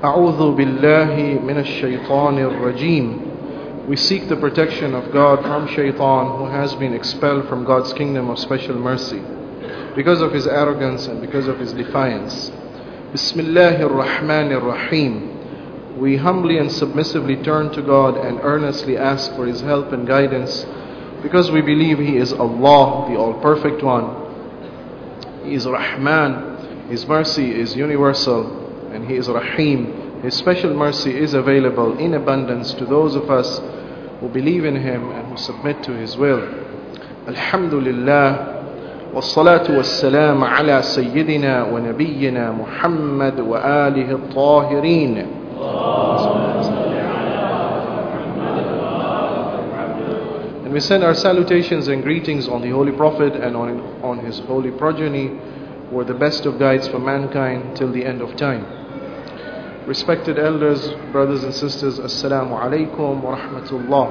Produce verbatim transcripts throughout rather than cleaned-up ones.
أعوذ بالله من الشيطان الرجيم. We seek the protection of God from shaitan, who has been expelled from God's kingdom of special mercy because of his arrogance and because of his defiance. Bismillahir Rahmanir Rahim. We humbly and submissively turn to God and earnestly ask for his help and guidance, because we believe he is Allah, the all-perfect one. He is Rahman, his mercy is universal, and he is Rahim. His special mercy is available in abundance to those of us who believe in him and who submit to his will. Alhamdulillah, wassalatu wassalam ala sayyidina wa nabiyyina Muhammad wa alihi at-tahirin. And we send our salutations and greetings on the Holy Prophet and on, on his holy progeny, who are the best of guides for mankind till the end of time. Respected elders, brothers and sisters, Assalamu alaikum wa rahmatullah.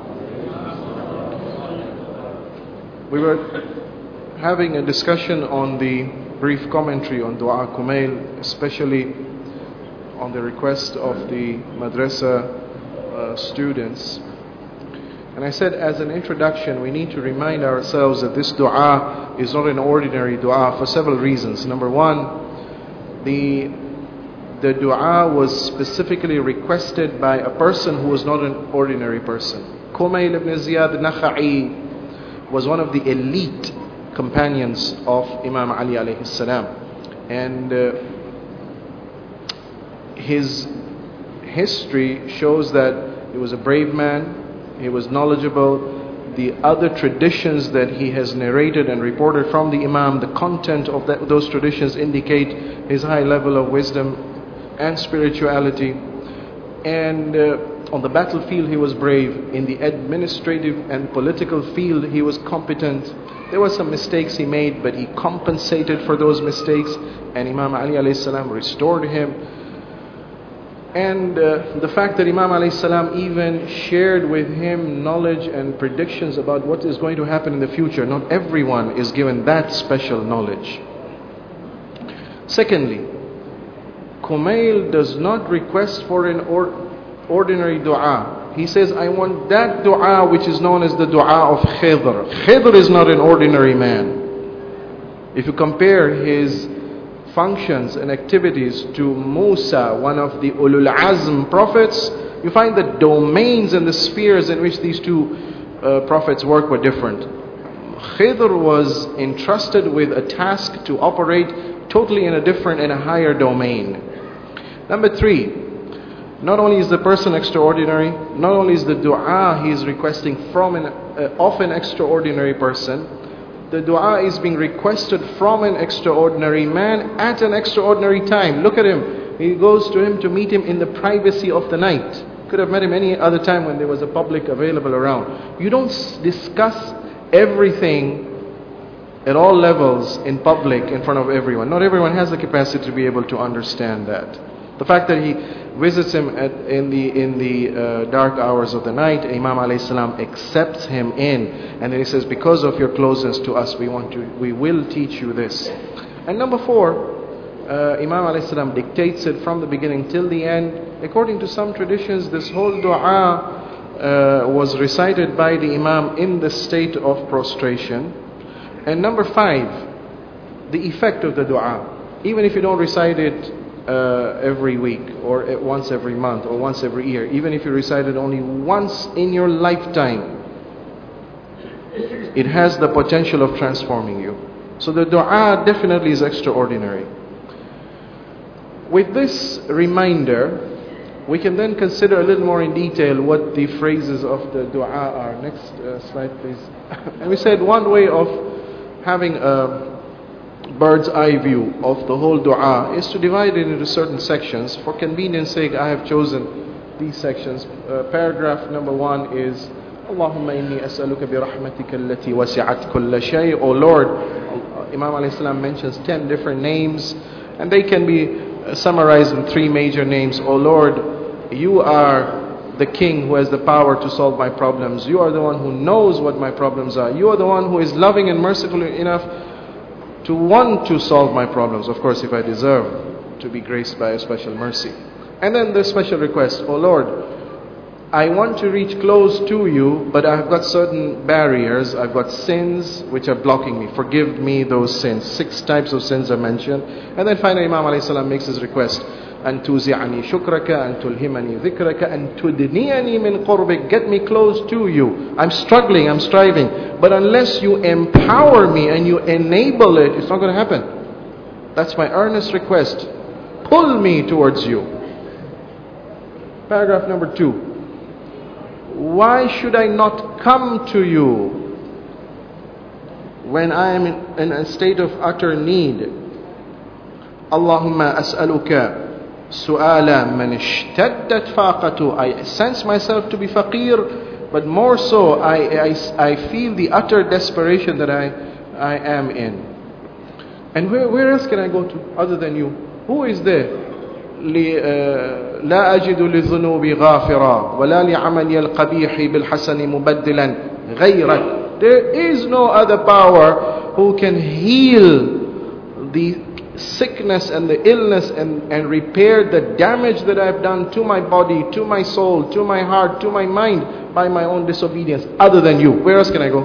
We were having a discussion on the brief commentary on Dua Kumail, especially on the request of the madrasa uh, students. And I said, as an introduction, we need to remind ourselves that this dua is not an ordinary dua for several reasons. Number one, the The dua was specifically requested by a person who was not an ordinary person. Kumail ibn Ziyad Nakha'i was one of the elite companions of Imam Ali alayhi salam. And uh, his history shows that he was a brave man, he was knowledgeable. The other traditions that he has narrated and reported from the Imam, the content of that, those traditions indicate his high level of wisdom and spirituality. And uh, on the battlefield he was brave. In the administrative and political field he was competent. There were some mistakes he made, but he compensated for those mistakes, and Imam Ali alayhi salam restored him. And uh, the fact that Imam alayhi salam even shared with him knowledge and predictions about what is going to happen in the future. Not everyone is given that special knowledge. Secondly, Kumail does not request for an or, ordinary dua. He says, I want that dua which is known as the dua of Khidr. Khidr is not an ordinary man. If you compare his functions and activities to Musa, one of the Ulul Azm prophets, you find the domains and the spheres in which these two uh, prophets work were different. Khidr was entrusted with a task to operate totally in a different and a higher domain. Number three, not only is the person extraordinary, not only is the dua he is requesting from an, uh, of an extraordinary person, the dua is being requested from an extraordinary man at an extraordinary time. Look at him. He goes to him to meet him in the privacy of the night. Could have met him any other time when there was a public available around. You don't discuss everything at all levels in public in front of everyone. Not everyone has the capacity to be able to understand that. The fact that he visits him at, in the in the uh, dark hours of the night, Imam alayhi salam accepts him in, and then he says, because of your closeness to us, we want to, we will teach you this. And number four, uh, Imam alayhi salam dictates it from the beginning till the end. According to some traditions, this whole dua uh, was recited by the Imam in the state of prostration. And number five, the effect of the dua. Even if you don't recite it uh, every week, or once every month, or once every year, even if you recite it only once in your lifetime, it has the potential of transforming you. So the dua definitely is extraordinary. With this reminder, we can then consider a little more in detail what the phrases of the dua are. Next uh, slide, please. And we said one way of having a bird's eye view of the whole dua is to divide it into certain sections. For convenience sake, I have chosen these sections. Uh, paragraph number one is Allahumma inni as'aluka bi rahmatika allati wasi'at kulla shay. O Lord, Imam alayhi salam mentions ten different names, and they can be summarized in three major names. O Lord, you are the King who has the power to solve my problems. You are the one who knows what my problems are. You are the one who is loving and merciful enough to want to solve my problems. Of course, if I deserve to be graced by a special mercy. And then the special request, oh Lord, I want to reach close to you, but I've got certain barriers. I've got sins which are blocking me. Forgive me those sins. Six types of sins are mentioned. And then finally Imam alayhi salam makes his request. أن توزعني شكرك أن تلهمني ذكرك أن تدنيني من قربك. Get me close to you. I'm struggling, I'm striving. But unless you empower me and you enable it, it's not going to happen. That's my earnest request. Pull me towards you. Paragraph number two. Why should I not come to you when I am in, in a state of utter need? Allahumma as'aluka su'ala man ishtaddat faqatu. I sense myself to be faqir, but more so I, I, I feel the utter desperation that I, I am in. And where, where else can I go to other than you? Who is there? لا أجد للذنوب غافرا ولا لعملي القبيح بالحسن مبدلا غيرك. There is no other power who can heal the sickness and the illness and, and repair the damage that I've done to my body, to my soul, to my heart, to my mind by my own disobedience other than you. Where else can I go?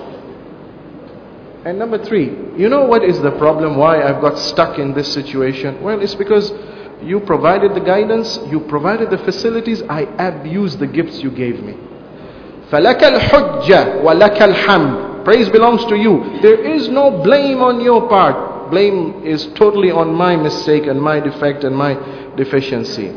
And number three, you know what is the problem why I've got stuck in this situation? Well, it's because you provided the guidance, you provided the facilities, I abused the gifts you gave me. فَلَكَ الْحُجَّةِ وَلَكَ الْحَمْدِ. Praise belongs to you. There is no blame on your part. Blame is totally on my mistake and my defect and my deficiency.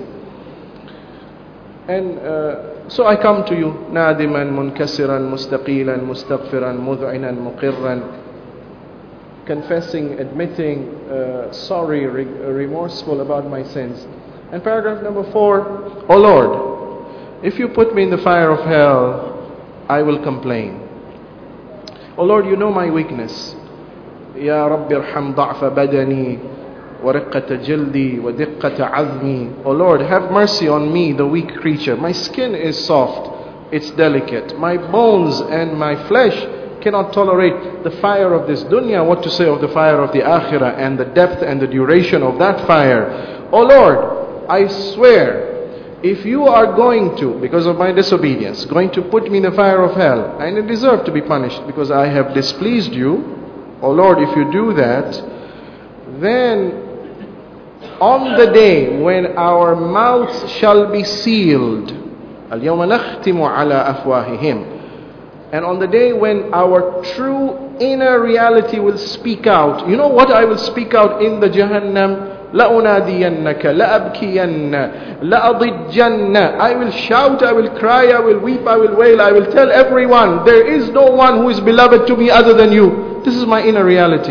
And uh, so I come to you, نَادِمًا مُنْكَسِرًا مُسْتَقِيلًا مُسْتَغْفِرًا مُذْعِنًا مُقِرًّا, confessing, admitting, uh, sorry, re- remorseful about my sins. And paragraph number four, oh Lord, if you put me in the fire of hell, I will complain. Oh Lord, you know my weakness. Ya Rabbi irham da'fa badani wa riqqata jildi wa diqqata azmi. Oh Lord, have mercy on me, the weak creature. My skin is soft, it's delicate. My bones and my flesh cannot tolerate the fire of this dunya. What to say of the fire of the akhirah and the depth and the duration of that fire. Oh Lord, I swear, if you are going to, because of my disobedience, going to put me in the fire of hell, and I deserve to be punished because I have displeased you, oh Lord, if you do that, then on the day when our mouths shall be sealed, اليوم نختم على أفواههم, and on the day when our true inner reality will speak out, you know what I will speak out in the Jahannam? لَأُنَادِيَنَّكَ لَأَبْكِيَنَّ لَأَضِجَّنَّ. I will shout, I will cry, I will weep, I will wail, I will tell everyone, there is no one who is beloved to me other than you. This is my inner reality.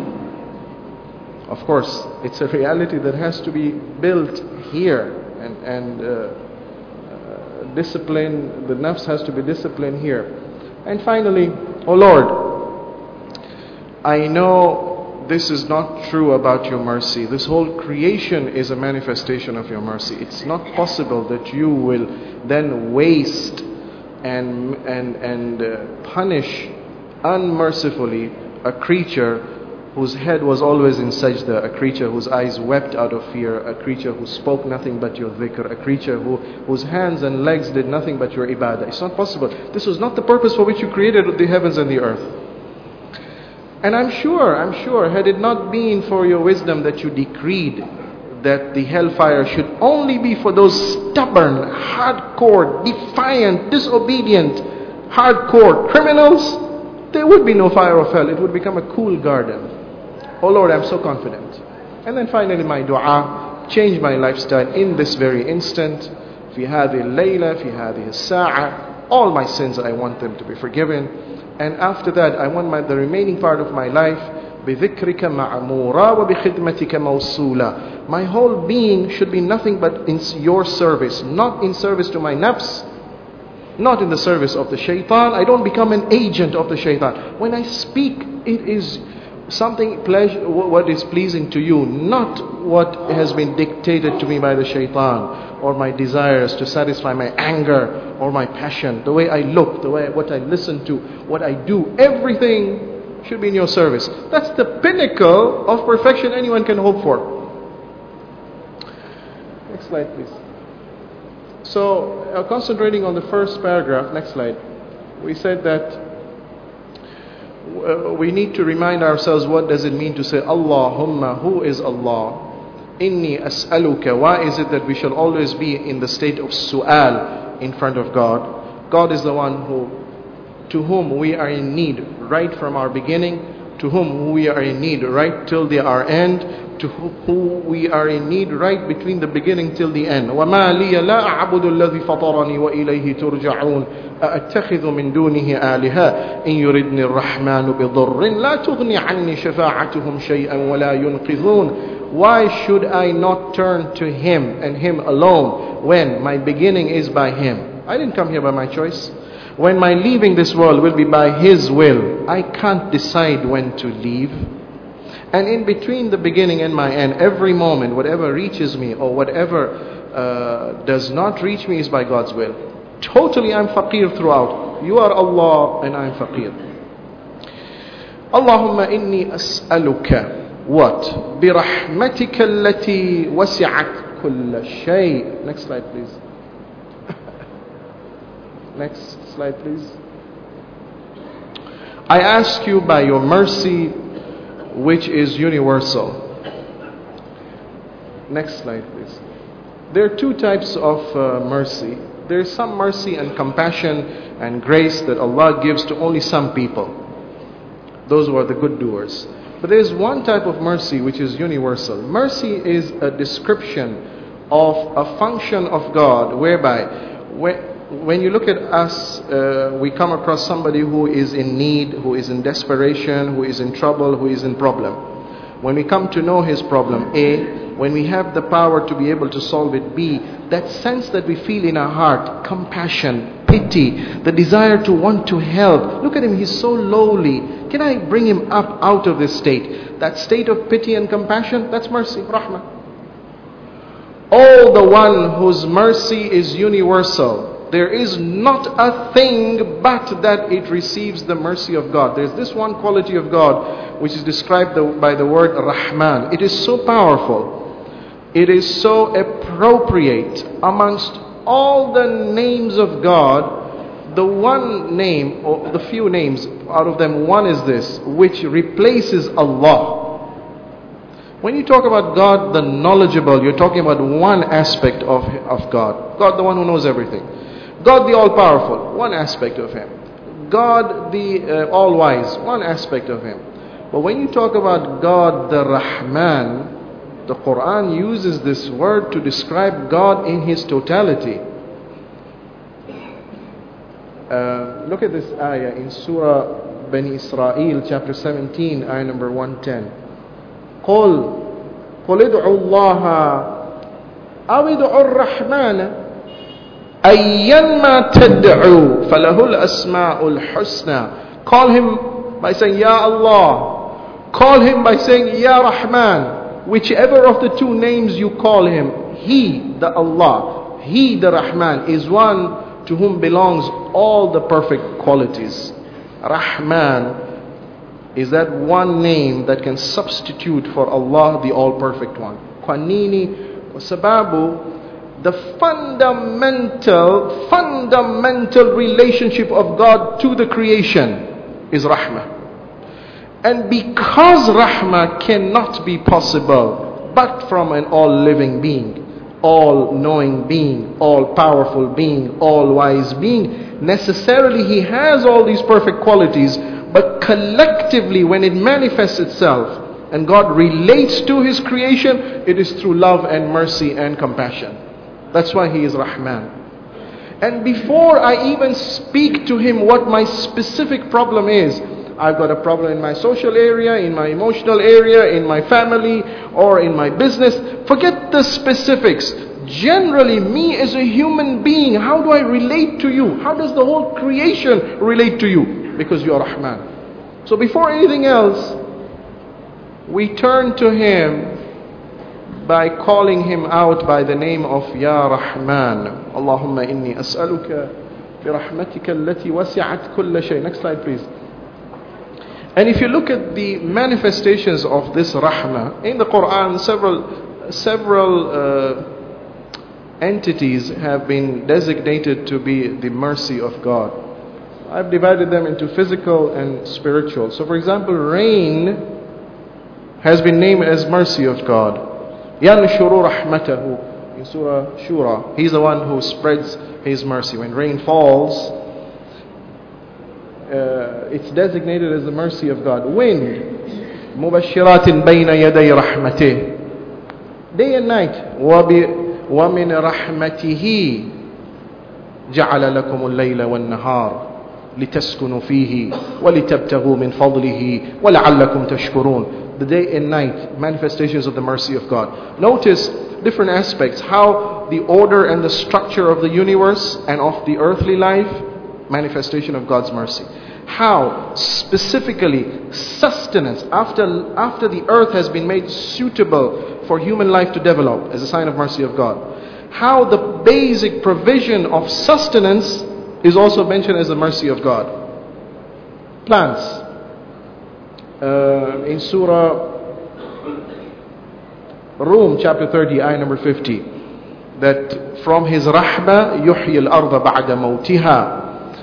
Of course, it's a reality that has to be built here, and, and uh, uh, discipline, the nafs has to be disciplined here. And finally, oh Lord, I know this is not true about your mercy. This whole creation is a manifestation of your mercy. It's not possible that you will then waste and, and, and uh, punish unmercifully a creature whose head was always in sajda, a creature whose eyes wept out of fear, a creature who spoke nothing but your dhikr, a creature who, whose hands and legs did nothing but your ibadah. It's not possible. This was not the purpose for which you created the heavens and the earth. And I'm sure, I'm sure, had it not been for your wisdom that you decreed that the hellfire should only be for those stubborn, hardcore, defiant, disobedient, hardcore criminals, there would be no fire of hell. It would become a cool garden. Oh Lord, I'm so confident. And then finally my dua, change my lifestyle in this very instant. في هذه الليلة, في هذه الساعة, all my sins, I want them to be forgiven. And after that, I want my, the remaining part of my life, بذكرك معمورا وبخدمتك موصولا. My whole being should be nothing but in your service, not in service to my nafs, not in the service of the shaitan. I don't become an agent of the shaitan. When I speak, it is something pleasure, what is pleasing to you, not what has been dictated to me by the shaitan or my desires to satisfy my anger or my passion. The way I look, the way what I listen to, what I do, everything should be in your service. That's the pinnacle of perfection anyone can hope for. Next slide, please. So, uh, concentrating on the first paragraph, next slide, we said that uh, we need to remind ourselves what does it mean to say Allahumma, who is Allah? Inni as'aluka. Why is it that we shall always be in the state of su'al in front of God? God is the one who, to whom we are in need right from our beginning, to whom we are in need right till the our end, to who we are in need right between the beginning till the end. وَمَا لِيَ لَا أَعْبُدُ الَّذِي فَطَرَنِي وَإِلَيْهِ تُرْجَعُونَ أَأَتَّخِذُ مِن دُونِهِ آلِهَةً إِن يُرِدْنِ الرَّحْمَنُ بِضُرٍّ لَا تُغْنِ عَنِّي شَفَاعَتُهُمْ شَيْئًا وَلَا يُنْقِذُونَ. Why should I not turn to Him and Him alone when my beginning is by Him? I didn't come here by my choice. When my leaving this world will be by His will. I can't decide when to leave. And in between the beginning and my end, every moment, whatever reaches me or whatever uh, does not reach me is by God's will. Totally I'm faqir throughout. You are Allah and I'm faqir. Allahumma inni as'aluka. What? برحمتك التي وسعت كل شيء. Next slide, please. Next slide, please. I ask you by your mercy, which is universal. Next slide, please. There are two types of uh, mercy. There is some mercy and compassion and grace that Allah gives to only some people. Those who are the good doers. But there is one type of mercy which is universal. Mercy is a description of a function of God whereby when, when you look at us, uh, we come across somebody who is in need, who is in desperation, who is in trouble, who is in problem. When we come to know his problem, A, when we have the power to be able to solve it, B, that sense that we feel in our heart, compassion, pity, the desire to want to help. Look at him, he's so lowly. Can I bring him up out of this state? That state of pity and compassion, that's mercy, rahmah. Oh, the one whose mercy is universal. There is not a thing but that it receives the mercy of God. There's this one quality of God which is described by the word Rahman. It is so powerful. It is so appropriate amongst all the names of God. The one name, or the few names, out of them one is this, which replaces Allah. When you talk about God the knowledgeable, you're talking about one aspect of, of God. God the one who knows everything. God the all-powerful, one aspect of Him. God the uh, all-wise, one aspect of Him. But when you talk about God the Rahman, the Quran uses this word to describe God in His totality. Uh, look at this ayah in Surah Bani Israel, chapter seventeen, ayah number one ten. قُلْ قُلِ ادْعُوا اللَّهَ أَوِ ادْعُوا الرَّحْمَنَ أَيَّنْمَا تَدْعُوا فَلَهُ الْأَسْمَاءُ الْحُسْنَى. Call Him by saying, Ya Allah. Call Him by saying, Ya Rahman. Whichever of the two names you call Him, He, the Allah, He, the Rahman, is one to whom belongs all the perfect qualities. Rahman is that one name that can substitute for Allah, the all-perfect one. Kwanini wasababu. The fundamental, fundamental relationship of God to the creation is Rahmah. And because Rahmah cannot be possible but from an all-living being, all-knowing being, all-powerful being, all-wise being, necessarily He has all these perfect qualities, but collectively when it manifests itself and God relates to His creation, it is through love and mercy and compassion. That's why He is Rahman. And before I even speak to Him what my specific problem is, I've got a problem in my social area, in my emotional area, in my family, or in my business. Forget the specifics. Generally, me as a human being, how do I relate to you? How does the whole creation relate to you? Because you are Rahman. So before anything else, we turn to Him by calling Him out by the name of Ya Rahman. Allahumma inni as'aluka bi rahmatika allati wasi'at kulla shay. Next slide, please. And if you look at the manifestations of this Rahmah in the Quran, several several uh, entities have been designated to be the mercy of God. I've divided them into physical and spiritual. So for example, rain has been named as mercy of God. يَنْشُرُ رَحْمَتَهُ in Surah Shura. He's the one who spreads His mercy. When rain falls, uh, it's designated as the mercy of God. Wind, مُبَشِّرَاتٍ بَيْنَ يَدَيْ رَحْمَتِهِ. Day and night. وَمِنْ رَحْمَتِهِ جَعَلَ لَكُمُ اللَّيْلَ وَالنَّهَارَ لِتَسْكُنُوا فِيهِ وَلِتَبْتَغُوا مِنْ فَضْلِهِ وَلَعَلَّكُمْ تَشْكُرُونَ. The day and night, manifestations of the mercy of God. Notice different aspects, how the order and the structure of the universe and of the earthly life, manifestation of God's mercy. How specifically sustenance, after, after the earth has been made suitable for human life to develop as a sign of mercy of God. How the basic provision of sustenance is also mentioned as the mercy of God. Plants. Uh, in Surah Rum, chapter thirty, ayah number fifty, that from His rahmah yuhyi al-arda ba'da mawtiha.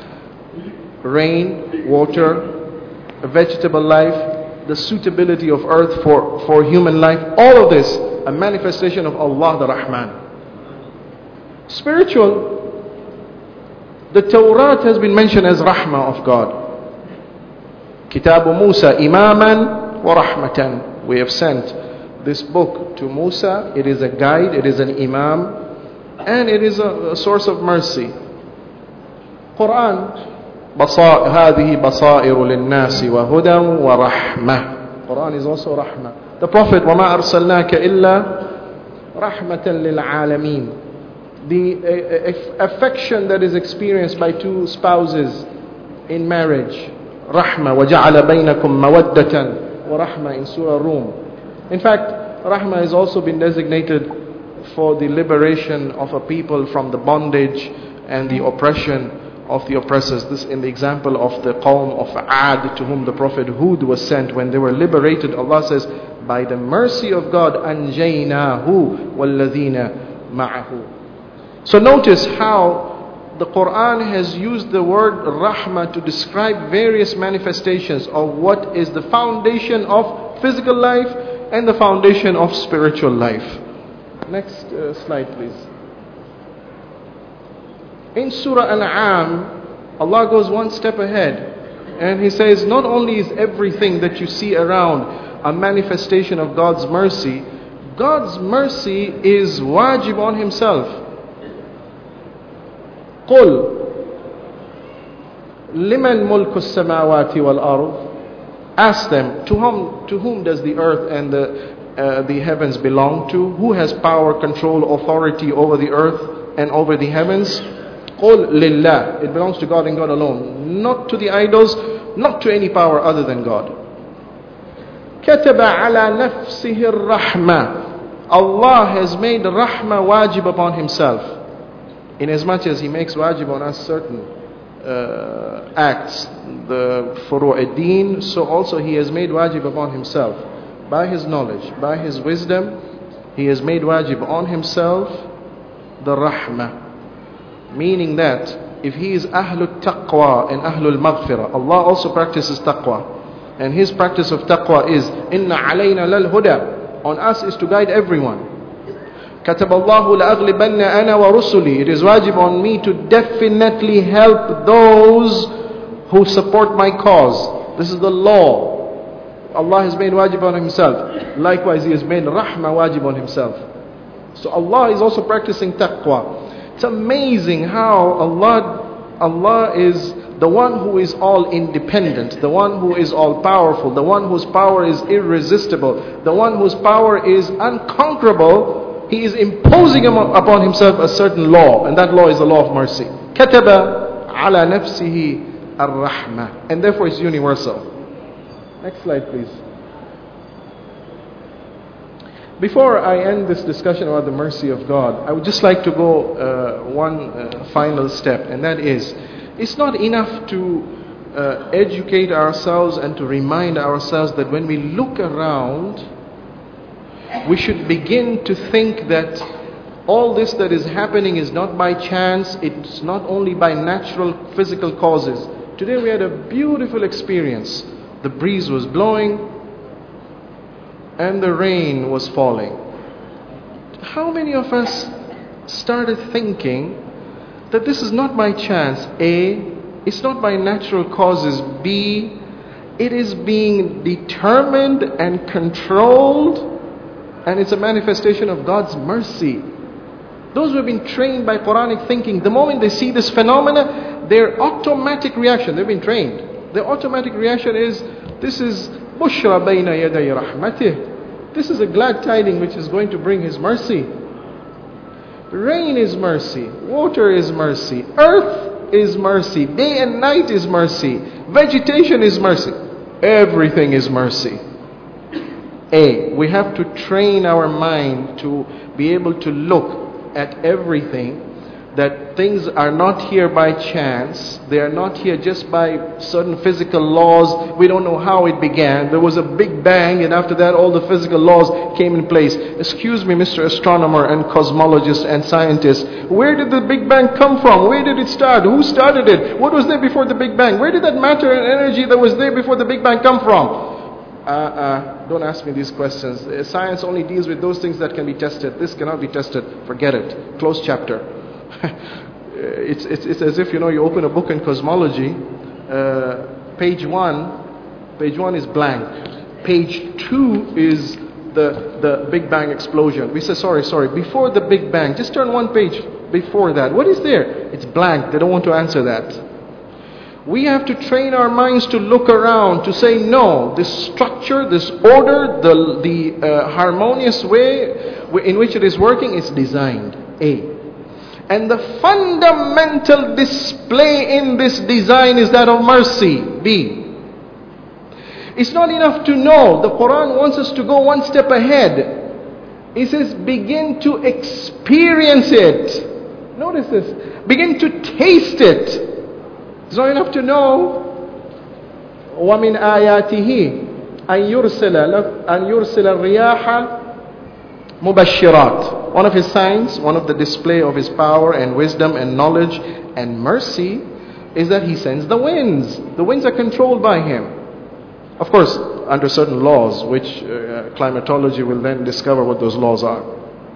Rain, water, vegetable life, the suitability of earth for, for human life, all of this a manifestation of Allah the Rahman. Spiritual, the Torah has been mentioned as rahmah of God. Kitabu Musa imaman wa rahmatan. We have sent this book to Musa. It is a guide, it is an imam, and it is a, a source of mercy. Quran, بصائر هذه بصائر للناس وهدى ورحمة. Quran is also rahmah. The Prophet, وما أرسلناك إلا رحمة للعالمين. The uh, affection that is experienced by two spouses in marriage, rahmah. وجعل بينكم مودة ورحمة in Surah Rum. In fact, rahmah has also been designated for the liberation of a people from the bondage and the oppression of the oppressors. This in the example of the Qawm of Ad, to whom the Prophet Hud was sent. When they were liberated, Allah says, by the mercy of God, أَنْجَيْنَاهُ وَالَّذِينَ مَعَهُ. So notice how the Quran has used the word rahmah to describe various manifestations of what is the foundation of physical life and the foundation of spiritual life. Next uh, slide please. In Surah An'am, Allah goes one step ahead and He says, not only is everything that you see around a manifestation of God's mercy, God's mercy is wajib on Himself. قُلْ لِمَنْ مُلْكُ السَّمَاوَاتِ وَالْأَرْضِ. Ask them, to whom, to whom does the earth and the, uh, the heavens belong to? Who has power, control, authority over the earth and over the heavens? قُلْ لِلَّهِ. It belongs to God and God alone. Not to the idols, not to any power other than God. كَتَبَ عَلَى نَفْسِهِ الرَّحْمَةِ. Allah has made rahmah wajib upon Himself. Inasmuch as He makes wajib on us certain uh, acts, the furu'id-din, so also He has made wajib upon Himself. By His knowledge, by His wisdom, He has made wajib on Himself the rahmah. Meaning that if he is ahlul taqwa and ahlul maghfirah, Allah also practices taqwa. And His practice of taqwa is, inna alayna lal huda. On us is to guide everyone. كَتَبَ اللَّهُ لَأَغْلِبَنَّ أَنَا وَرُسُلِي. It is wajib on me to definitely help those who support my cause. This is the law. Allah has made wajib on Himself. Likewise, He has made rahmah wajib on Himself. So Allah is also practicing taqwa. It's amazing how Allah, Allah is the one who is all independent, the one who is all powerful, the one whose power is irresistible, the one whose power is unconquerable. He is imposing upon Himself a certain law, and that law is the law of mercy. كَتَبَ عَلَى نَفْسِهِ الرَّحْمَةِ. And therefore it's universal. Next slide please. Before I end this discussion about the mercy of God, I would just like to go uh, one uh, final step, and that is, it's not enough to uh, educate ourselves and to remind ourselves that when we look around, we should begin to think that All this that is happening is not by chance. It's not only by natural physical causes. Today we had a beautiful experience. The breeze was blowing and the rain was falling. How many of us started thinking that this is not by chance? A, it's not by natural causes. B, it is being determined and controlled, and it's a manifestation of God's mercy. Those who have been trained by Quranic thinking, the moment they see this phenomena, their automatic reaction, they've been trained, their automatic reaction is, this is bushra bayna yaday rahmatih. This is a glad tiding which is going to bring His mercy. Rain is mercy, water is mercy, earth is mercy, day and night is mercy, vegetation is mercy, everything is mercy. A, we have to train our mind to be able to look at everything, that things are not here by chance. They are not here just by certain physical laws. We don't know how it began. There was a big bang, and after that all the physical laws came in place. Excuse me, Mister Astronomer and cosmologist and scientist, where did the big bang come from? Where did it start? Who started it? What was there before the big bang? Where did that matter and energy that was there before the big bang come from? Uh, uh, don't ask me these questions. Uh, science only deals with those things that can be tested. This cannot be tested. Forget it. Close chapter. it's, it's, it's as if, you know, you open a book in cosmology. Uh, page one, page one is blank. Page two is the, the Big Bang explosion. We say, sorry, sorry, before the Big Bang, just turn one page before that. What is there? It's blank. They don't want to answer that. We have to train our minds to look around, to say, no, this structure, this order, the, the uh, harmonious way in which it is working is designed. A. And the fundamental display in this design is that of mercy. B. It's not enough to know. The Quran wants us to go one step ahead. It says, begin to experience it. Notice this. Begin to taste it. It's not enough to know. وَمِنْ آيَاتِهِ أَنْ يُرْسِلَ أَنْ يُرْسِلَ الرِّيَاحَ مُبَشِّرَاتٍ. One of His signs, one of the display of His power and wisdom and knowledge and mercy is that He sends the winds. The winds are controlled by Him. Of course, under certain laws, which uh, climatology will then discover what those laws are.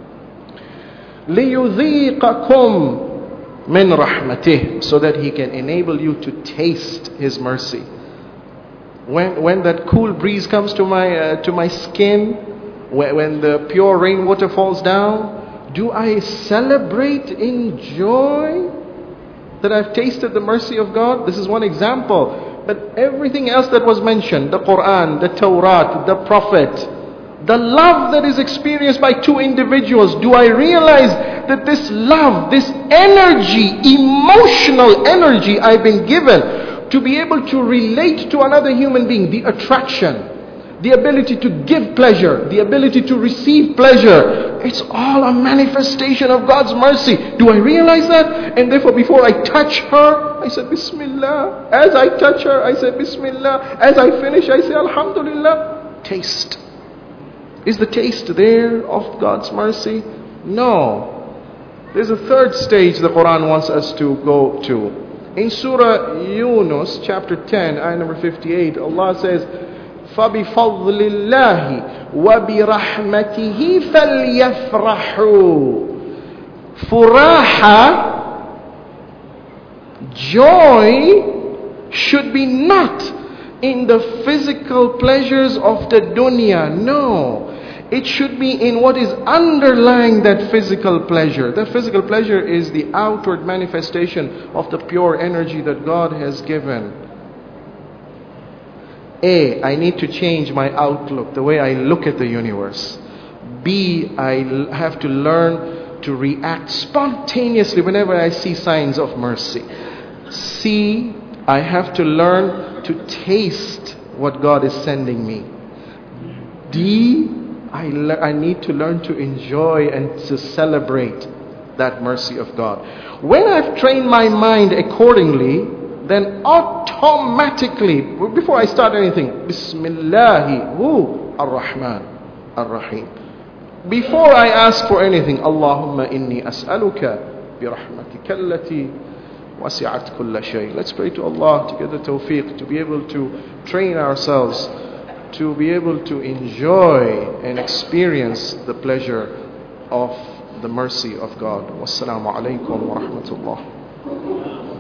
لِيُذِيقَكُمْ min rahmatih, so that He can enable you to taste His mercy. When when that cool breeze comes to my uh, to my skin, when, when the pure rainwater falls down, do I celebrate in joy that I've tasted the mercy of God? This is one example. But everything else that was mentioned, the Quran, the Torah, the Prophet, the love that is experienced by two individuals, do I realize that this love, this energy, emotional energy I've been given to be able to relate to another human being, the attraction, the ability to give pleasure, the ability to receive pleasure, it's all a manifestation of God's mercy. Do I realize that? And therefore before I touch her, I say Bismillah. As I touch her, I say Bismillah. As I finish, I say Alhamdulillah. Taste. Is the taste there of God's mercy? No. There's a third stage the Quran wants us to go to. In Surah Yunus, chapter ten, ayah number fifty-eight, Allah says, فَبِفَضْلِ اللَّهِ وَبِرَحْمَتِهِ فَلْيَفْرَحُوا. Furaha, joy, should be not in the physical pleasures of the dunya. No. It should be in what is underlying that physical pleasure. That physical pleasure is the outward manifestation of the pure energy that God has given. A, I need to change my outlook, the way I look at the universe. B, I have to learn to react spontaneously whenever I see signs of mercy. C, I have to learn to taste what God is sending me. D, I, le- I need to learn to enjoy and to celebrate that mercy of God. When I've trained my mind accordingly, then automatically, before I start anything, Bismillahi, woo, Ar-Rahman, Ar-Rahim. before I ask for anything, Allahumma inni as'aluka bi rahmatika allati wasi'at kulla shay. Let's pray to Allah to get the tawfiq, to be able to train ourselves, to be able to enjoy and experience the pleasure of the mercy of God. Wassalamu alaikum wa rahmatullah.